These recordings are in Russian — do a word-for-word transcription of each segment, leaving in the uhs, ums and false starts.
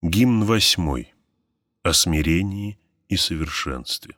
Гимн восьмой. О смирении и совершенстве.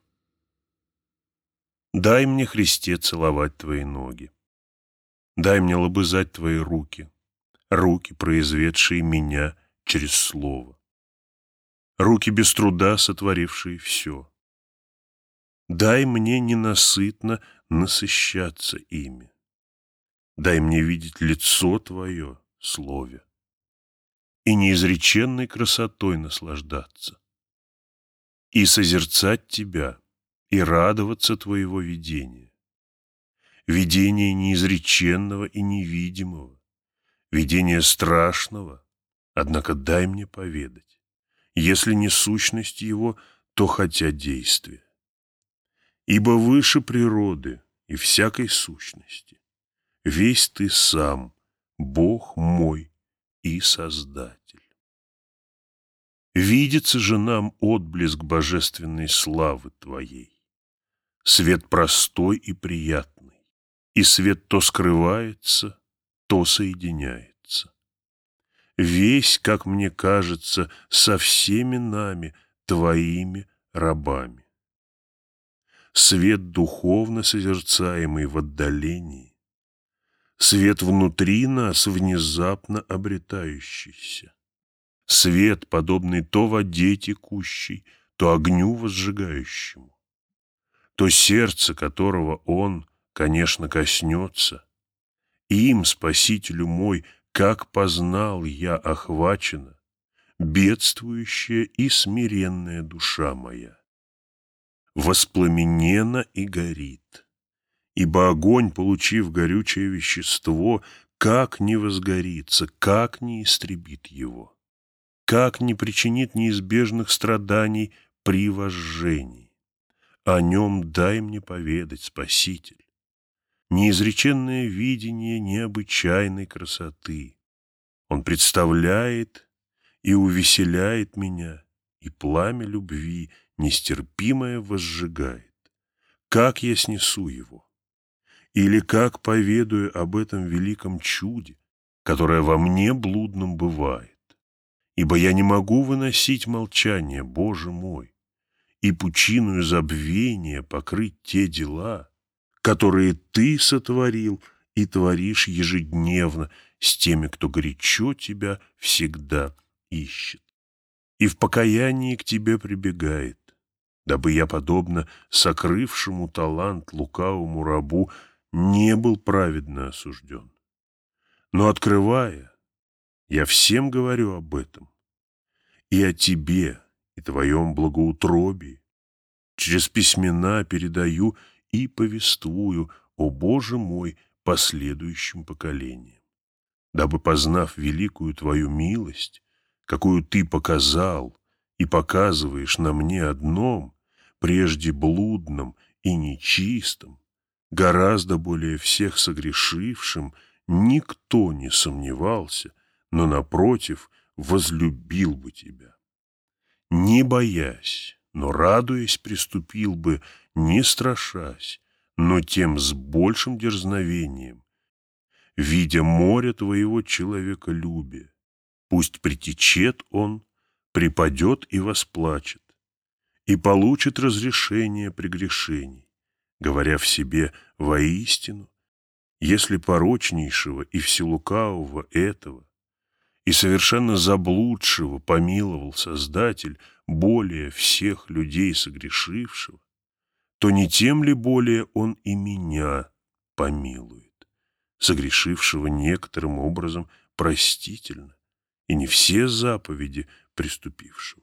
Дай мне, Христе, целовать Твои ноги. Дай мне лобызать Твои руки, руки, произведшие меня через слово, руки без труда сотворившие все. Дай мне ненасытно насыщаться ими. Дай мне видеть лицо Твое, Слове, и неизреченной красотой наслаждаться, и созерцать Тебя, и радоваться Твоего видения, видения неизреченного и невидимого, видения страшного, однако дай мне поведать, если не сущность его, то хотя действие. Ибо выше природы и всякой сущности весь Ты сам, Бог мой и Создатель. Видится же нам отблеск божественной славы Твоей, свет простой и приятный, и свет то скрывается, то соединяется. Весь, как мне кажется, со всеми нами, Твоими рабами. Свет духовно созерцаемый в отдалении, свет внутри нас внезапно обретающийся, свет, подобный то воде текущей, то огню возжигающему, то сердце которого он, конечно, коснется. Им, Спасителю мой, как познал я охвачена, бедствующая и смиренная душа моя. Воспламенена и горит, ибо огонь, получив горючее вещество, как не возгорится, как не истребит его, как не причинит неизбежных страданий при возжжении. О нем дай мне поведать, Спаситель, неизреченное видение необычайной красоты. Он представляет и увеселяет меня, и пламя любви нестерпимое возжигает. Как я снесу его? Или как поведаю об этом великом чуде, которое во мне блудном бывает? Ибо я не могу выносить молчание, Боже мой, и пучиною забвения покрыть те дела, которые Ты сотворил и творишь ежедневно с теми, кто горячо Тебя всегда ищет и в покаянии к Тебе прибегает, дабы я, подобно сокрывшему талант лукавому рабу, не был праведно осужден. Но, открывая, я всем говорю об этом, и о Тебе, и Твоем благоутробии, через письмена передаю и повествую, о Боже мой, последующим поколениям, дабы, познав великую Твою милость, какую Ты показал и показываешь на мне одном, прежде блудном и нечистом, гораздо более всех согрешившим, никто не сомневался, но, напротив, возлюбил бы Тебя. Не боясь, но радуясь, приступил бы, не страшась, но тем с большим дерзновением, видя море Твоего человеколюбия. Пусть притечет он, припадет и восплачет, и получит разрешение прегрешений, говоря в себе воистину, если порочнейшего и вселукавого этого и совершенно заблудшего помиловал Создатель более всех людей согрешившего, то не тем ли более он и меня помилует, согрешившего некоторым образом простительно, и не все заповеди приступившего.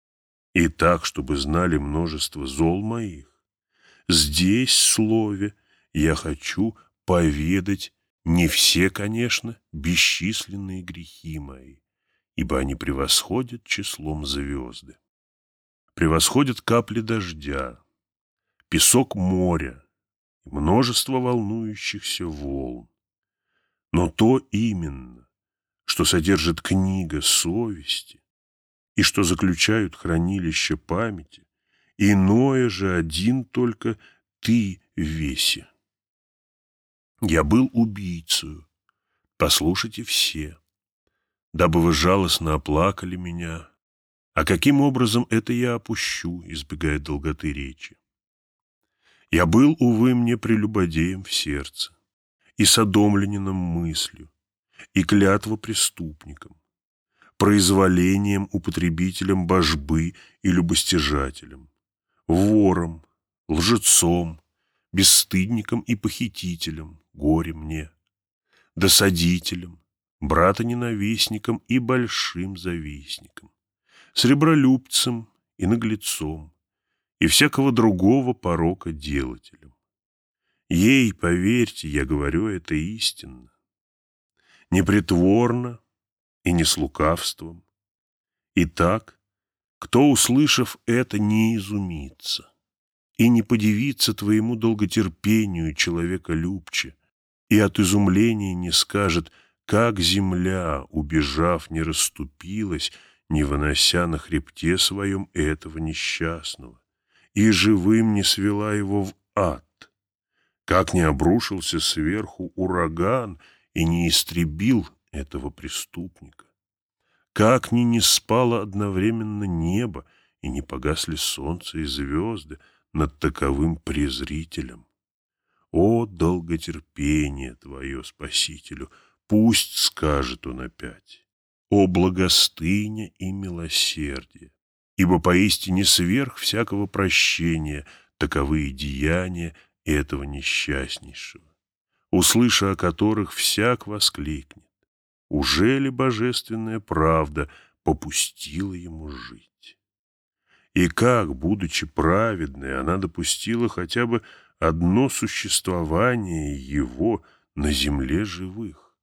И так, чтобы знали множество зол моих, здесь, в слове, я хочу поведать не все, конечно, бесчисленные грехи мои, ибо они превосходят числом звезды, превосходят капли дождя, песок моря и множество волнующихся волн. Но то именно, что содержит книга совести и что заключают хранилище памяти, иное же один только Ты веси. Я был убийцею, послушайте все, дабы вы жалостно оплакали меня, А каким образом это я опущу, избегая долготы речи? Я был, увы, мне прелюбодеем в сердце, и содомлянином мыслью, и клятвопреступником, произволением употребителем божбы и любостяжателем, вором, лжецом, бесстыдником и похитителем, горе мне, досадителем, брата-ненавистником и большим завистником, сребролюбцем и наглецом, и всякого другого порока делателем. Ей, поверьте, я говорю это истинно, не притворно и не с лукавством. Итак, кто, услышав это, не изумится и не подивится твоему долготерпению человеколюбче, и от изумления не скажет, как земля, убежав, не расступилась, не вынося на хребте своем этого несчастного, и живым не свела его в ад, как не обрушился сверху ураган и не истребил этого преступника, как ни не спало одновременно небо и не погасли солнце и звезды над таковым презрителем. О, долготерпение твое, Спасителю, пусть скажет он опять. О, благостыня и милосердие, ибо поистине сверх всякого прощения таковые деяния этого несчастнейшего, услыша о которых всяк воскликнет: уже ли божественная правда попустила ему жить? И как, будучи праведной, она допустила хотя бы одно существование его на земле живых?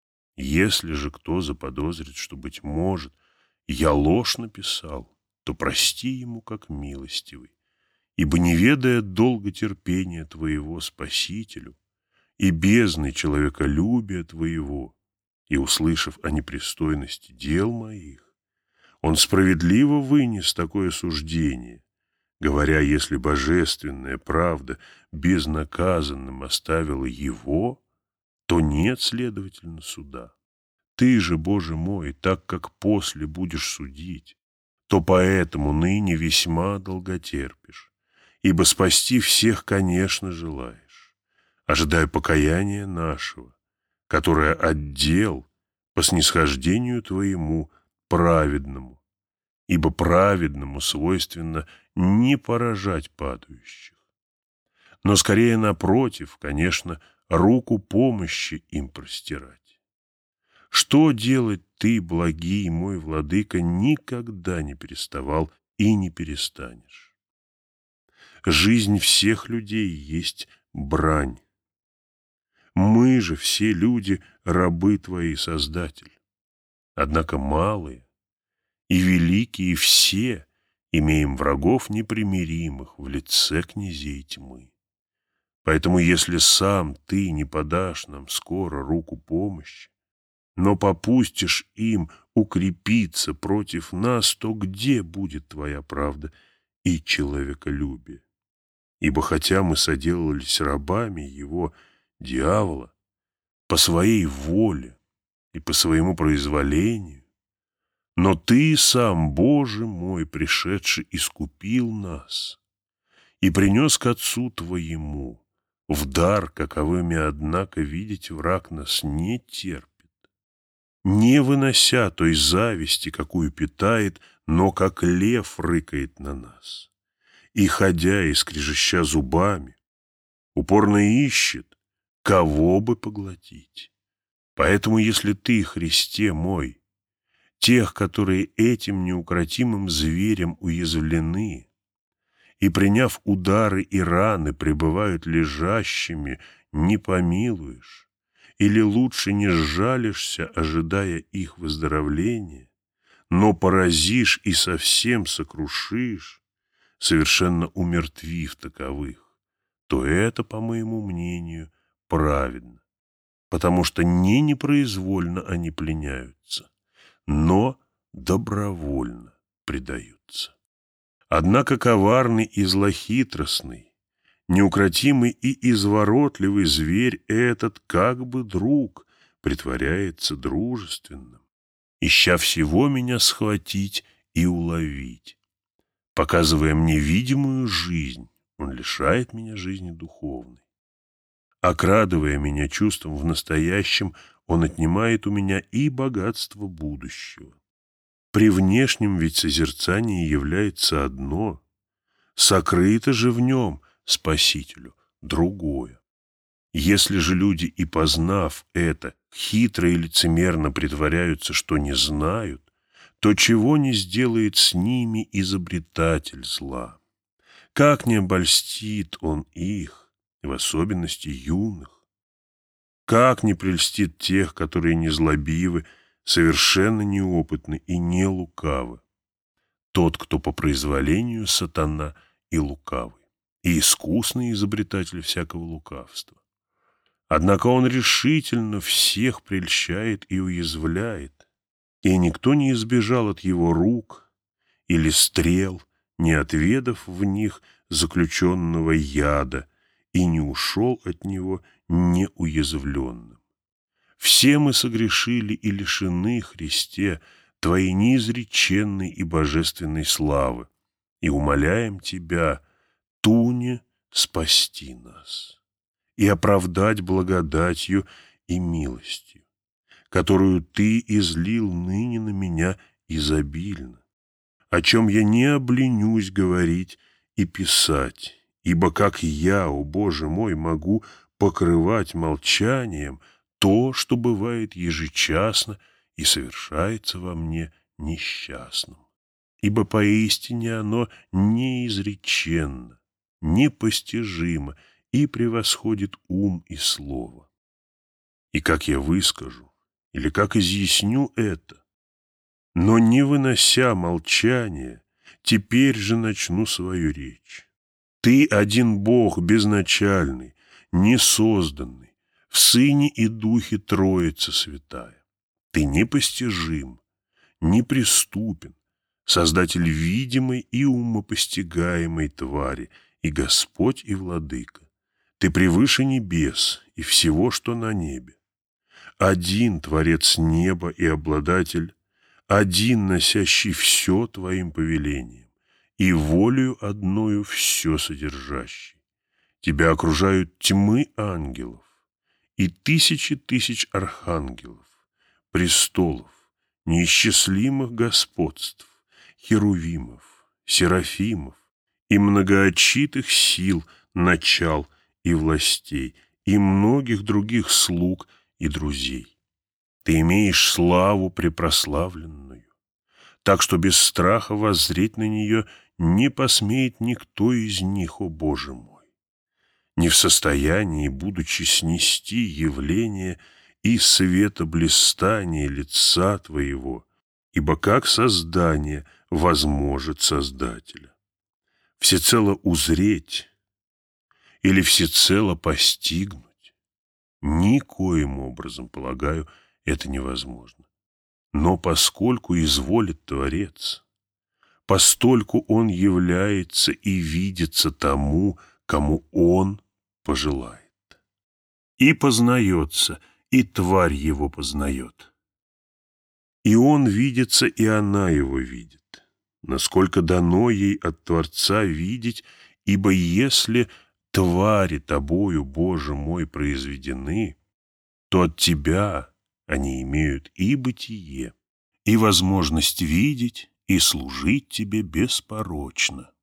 Если же кто заподозрит, что, быть может, я ложь написал, то прости ему как милостивый, ибо, не ведая долготерпения твоего, Спасителю, и бездны человеколюбия твоего, и, услышав о непристойности дел моих, он справедливо вынес такое суждение, говоря, если божественная правда безнаказанным оставила его, то нет, следовательно, суда. Ты же, Боже мой, так как после будешь судить, то поэтому ныне весьма долготерпишь, ибо спасти всех, конечно, желаешь, ожидая покаяния нашего, которое отдел по снисхождению твоему праведному, ибо праведному свойственно не поражать падающих, но скорее напротив, конечно, руку помощи им простирать. Что делать ты, благий мой владыка, никогда не переставал и не перестанешь. Жизнь всех людей есть брань. Мы же, все люди, рабы твои, Создатель. Однако малые и великие все имеем врагов непримиримых в лице князей тьмы. Поэтому, если сам ты не подашь нам скоро руку помощи, но попустишь им укрепиться против нас, то где будет твоя правда и человеколюбие? Ибо хотя мы соделались рабами его, дьявола, по своей воле и по своему произволению, но ты сам, Боже мой, пришедший, искупил нас и принес к Отцу Твоему в дар, каковыми, однако, видеть враг нас не терпит, не вынося той зависти, какую питает, но как лев рыкает на нас, и, ходя и скрежеща зубами, упорно ищет, кого бы поглотить. Поэтому, если ты, Христе мой, тех, которые этим неукротимым зверем уязвлены, и, приняв удары и раны, пребывают лежащими, не помилуешь, или лучше не сжалишься, ожидая их выздоровления, но поразишь и совсем сокрушишь, совершенно умертвив таковых, то это, по моему мнению, праведно, потому что не непроизвольно они пленяются, но добровольно предаются. Однако коварный и злохитростный, неукротимый и изворотливый зверь этот, как бы друг, притворяется дружественным, ища всего меня схватить и уловить. Показывая мне видимую жизнь, он лишает меня жизни духовной. Окрадывая меня чувством в настоящем, он отнимает у меня и богатство будущего. При внешнем ведь созерцании является одно, сокрыто же в нем, Спасителю, другое. Если же люди, и познав это, хитро и лицемерно притворяются, что не знают, то чего не сделает с ними изобретатель зла? Как не обольстит он их, в особенности юных? Как не прельстит тех, которые незлобивы, совершенно неопытны и не лукавы? Тот, кто по произволению сатана и лукавый, и искусный изобретатель всякого лукавства. Однако он решительно всех прельщает и уязвляет, и никто не избежал от его рук или стрел, не отведав в них заключенного яда, и не ушел от него неуязвленным. Все мы согрешили и лишены, Христе, Твоей неизреченной и божественной славы, и умоляем Тебя, туне, спасти нас и оправдать благодатью и милостью, которую Ты излил ныне на меня изобильно, о чем я не обленюсь говорить и писать, ибо как я, о Боже мой, могу покрывать молчанием то, что бывает ежечасно и совершается во мне несчастным, ибо поистине оно неизреченно, непостижимо и превосходит ум и слово. И как я выскажу, или как изъясню это, но не вынося молчания, теперь же начну свою речь. Ты один Бог безначальный, несозданный, в Сыне и Духе Троица Святая. Ты непостижим, неприступен, Создатель видимой и умопостигаемой твари, и Господь и Владыка. Ты превыше небес и всего, что на небе. Один Творец неба и обладатель, один носящий все Твоим повелением, и волею одною все содержащий. Тебя окружают тьмы ангелов и тысячи тысяч архангелов, престолов, неисчислимых господств, херувимов, серафимов и многоочитых сил, начал и властей, и многих других слуг и друзей. Ты имеешь славу препрославленную, так что без страха воззреть на нее не посмеет никто из них, о Боже мой, не в состоянии, будучи снести явление и светоблистание лица Твоего, ибо как создание возможет Создателя? Всецело узреть или всецело постигнуть? Никоим образом, полагаю, это невозможно. Но поскольку изволит Творец, постольку Он является и видится тому, кому Он пожелает. И познается, и тварь Его познает. И Он видится, и она Его видит, насколько дано ей от Творца видеть, ибо если твари Тобою, Боже мой, произведены, то от Тебя они имеют и бытие, и возможность видеть, и служить Тебе беспорочно.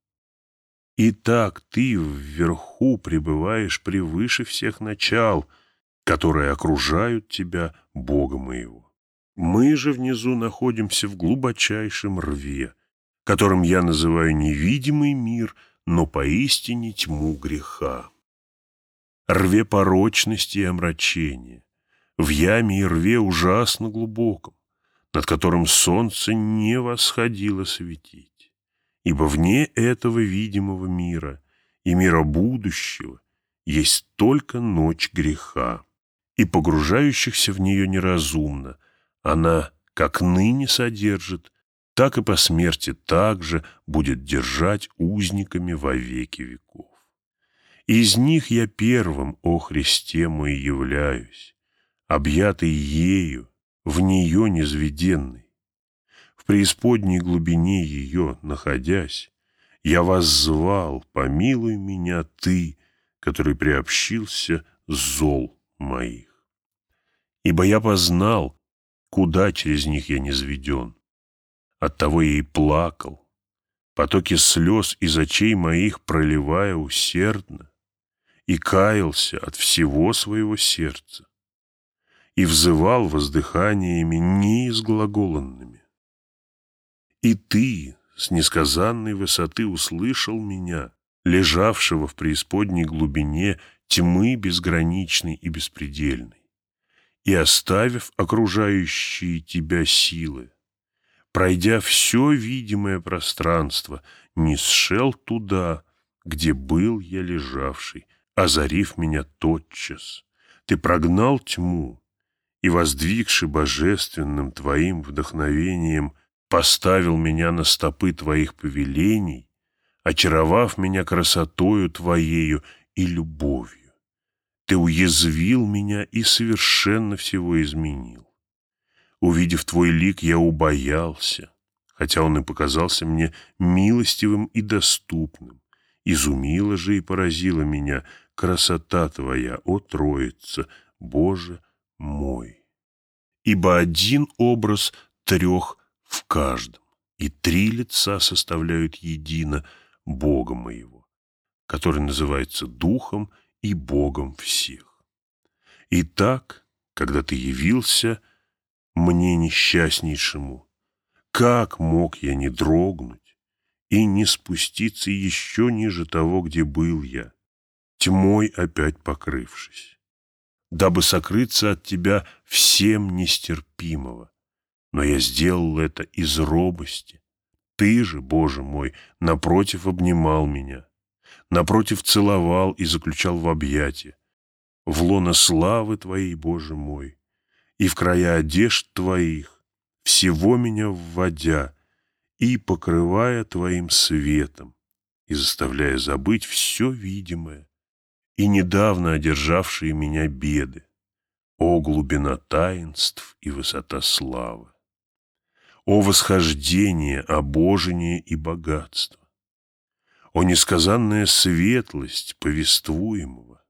Итак, Ты вверху пребываешь превыше всех начал, которые окружают Тебя, Бога моего. Мы же внизу находимся в глубочайшем рве, которым я называю невидимый мир, но поистине тьму греха. Рве порочности и омрачения, в яме и рве ужасно глубоком, над которым солнце не восходило светить, ибо вне этого видимого мира и мира будущего есть только ночь греха, и погружающихся в нее неразумно она как ныне содержит, так и по смерти также будет держать узниками во веки веков. Из них я первым, о Христе мой, являюсь, объятый ею, в нее низведенный. преисподней глубине ее находясь, я воззвал: помилуй меня ты, который приобщился зол моих. Ибо я познал, куда через них я низведен. Оттого я и плакал, потоки слез из очей моих проливая усердно, и каялся от всего своего сердца, и взывал воздыханиями неизглаголанными. И ты с несказанной высоты услышал меня, лежавшего в преисподней глубине тьмы безграничной и беспредельной, и, оставив окружающие тебя силы, пройдя все видимое пространство, низвшел туда, где был я лежавший, озарив меня тотчас. Ты прогнал тьму и, воздвигши божественным твоим вдохновением, поставил меня на стопы твоих повелений, очаровав меня красотою твоею и любовью. Ты уязвил меня и совершенно всего изменил. Увидев твой лик, я убоялся, хотя он и показался мне милостивым и доступным. Изумила же и поразила меня красота твоя, о Троица, Боже мой! Ибо один образ трех в каждом, и три лица составляют едино Бога моего, который называется Духом и Богом всех. Итак, когда ты явился мне несчастнейшему, как мог я не дрогнуть и не спуститься еще ниже того, где был я, тьмой опять покрывшись, дабы сокрыться от тебя всем нестерпимого? Но я сделал это из робости. Ты же, Боже мой, напротив обнимал меня, напротив целовал и заключал в объятия, в лоно славы Твоей, Боже мой, и в края одежд Твоих, всего меня вводя и покрывая Твоим светом, и заставляя забыть все видимое и недавно одержавшие меня беды. О глубина таинств и высота славы! О восхождение, обожение и богатство! О несказанная светлость повествуемого!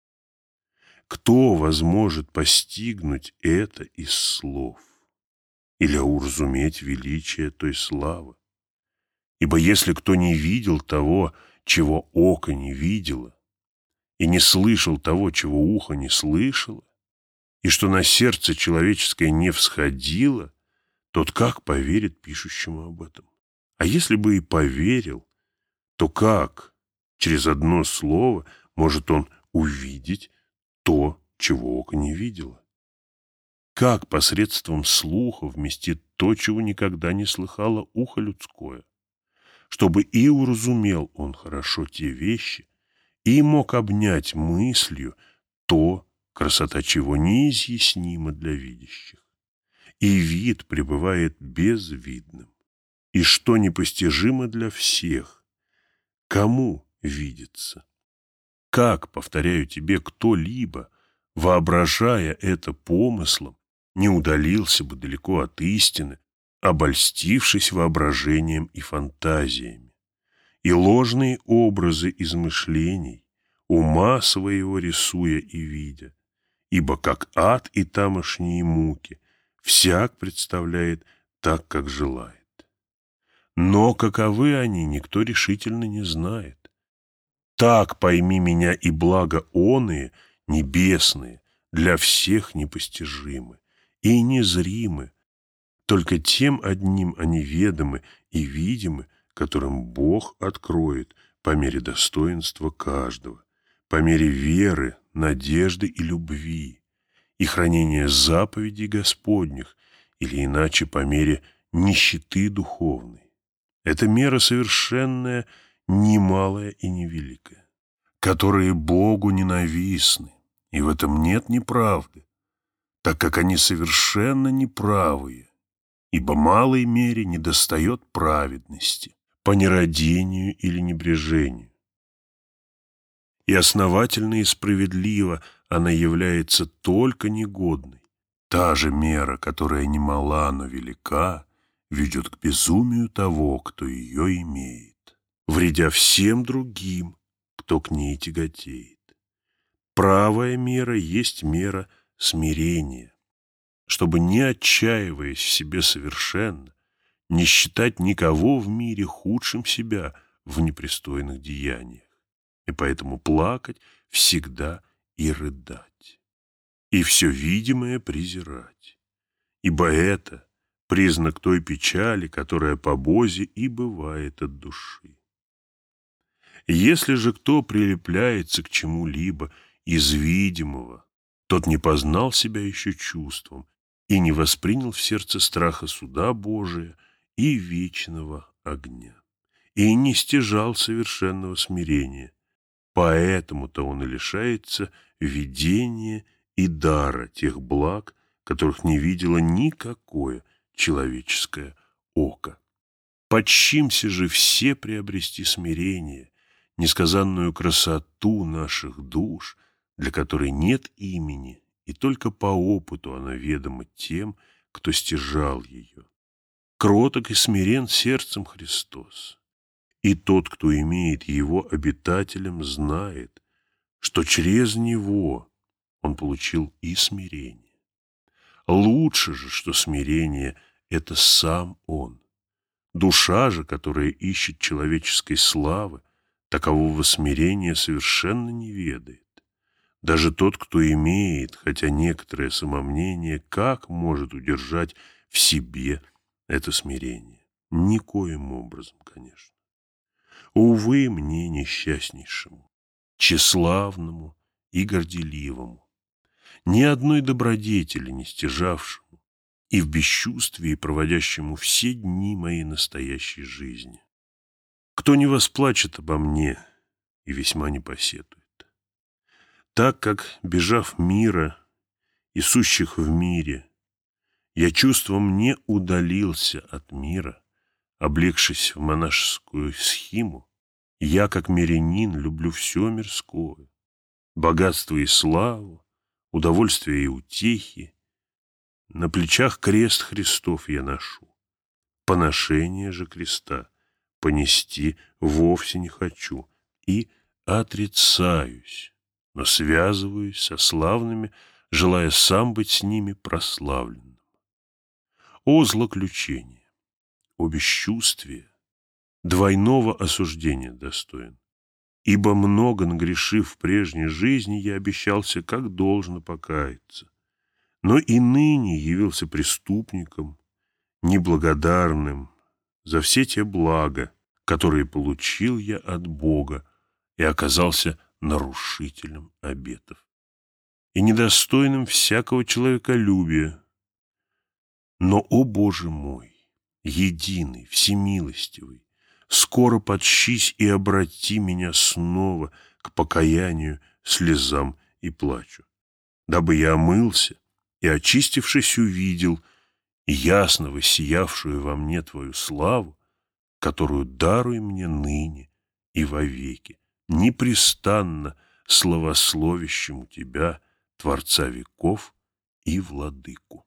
Кто возможет постигнуть это из слов или уразуметь величие той славы? Ибо если кто не видел того, чего око не видело, и не слышал того, чего ухо не слышало, и что на сердце человеческое не всходило, тот как поверит пишущему об этом? А если бы и поверил, то как через одно слово может он увидеть то, чего око не видело? Как посредством слуха вместит то, чего никогда не слыхало ухо людское, чтобы и уразумел он хорошо те вещи, и мог обнять мыслью то, красота чего неизъяснима для видящих, и вид пребывает безвидным, и что непостижимо для всех, кому видится? Как, повторяю тебе, кто-либо, воображая это помыслом, не удалился бы далеко от истины, обольстившись воображением и фантазиями, и ложные образы измышлений, ума своего рисуя и видя, ибо как ад и тамошние муки всяк представляет так, как желает. Но каковы они, никто решительно не знает. Так пойми меня, и благо оные, небесные, для всех непостижимы и незримы, только тем одним они ведомы и видимы, которым Бог откроет по мере достоинства каждого, по мере веры, надежды и любви, и хранения заповедей Господних, или иначе по мере нищеты духовной. Это мера совершенная, немалая и невеликая, которые Богу ненавистны, и в этом нет неправды, так как они совершенно неправые, ибо малой мере недостает праведности по нерадению или небрежению. И основательно и справедливо она является только негодной. Та же мера, которая не мала, но велика, ведет к безумию того, кто ее имеет, вредя всем другим, кто к ней тяготеет. Правая мера есть мера смирения, чтобы, не отчаиваясь в себе совершенно, не считать никого в мире худшим себя в непристойных деяниях, и поэтому плакать всегда и рыдать, и все видимое презирать, ибо это признак той печали, которая по Бозе и бывает от души. Если же кто прилепляется к чему-либо из видимого, тот не познал себя еще чувством и не воспринял в сердце страха суда Божия и вечного огня, и не стяжал совершенного смирения. Поэтому-то он и лишается видения и дара тех благ, которых не видело никакое человеческое око. Почимся же все приобрести смирение, несказанную красоту наших душ, для которой нет имени, и только по опыту она ведома тем, кто стяжал ее. Кроток и смирен сердцем Христос, и тот, кто имеет его обитателем, знает, что через него он получил и смирение. Лучше же, что смирение — это сам он. Душа же, которая ищет человеческой славы, такового смирения совершенно не ведает. Даже тот, кто имеет, хотя некоторое самомнение, как может удержать в себе это смирение? Никоим образом, конечно. Увы, мне несчастнейшему, тщеславному и горделивому, ни одной добродетели не стяжавшему и в бесчувствии проводящему все дни моей настоящей жизни. Кто не восплачет обо мне и весьма не посетует. Так как, бежав мира и сущих в мире, я чувством не удалился от мира, облегшись в монашескую схиму, я, как мирянин, люблю все мирское, богатство и славу, удовольствие и утехи. На плечах крест Христов я ношу. Поношение же креста понести вовсе не хочу и отрицаюсь, но связываюсь со славными, желая сам быть с ними прославленным. О злоключение, о бесчувствие, двойного осуждения достоин, ибо много нагрешив в прежней жизни, я обещался как должно покаяться, но и ныне явился преступником, неблагодарным за все те блага, которые получил я от Бога, и оказался нарушителем обетов и недостойным всякого человеколюбия. Но, о Боже мой, единый, всемилостивый, скоро подщись и обрати меня снова к покаянию, слезам и плачу, дабы я омылся и, очистившись, увидел ясно воссиявшую во мне Твою славу, которую даруй мне ныне и вовеки, непрестанно славословящему Тебя, Творца веков и Владыку.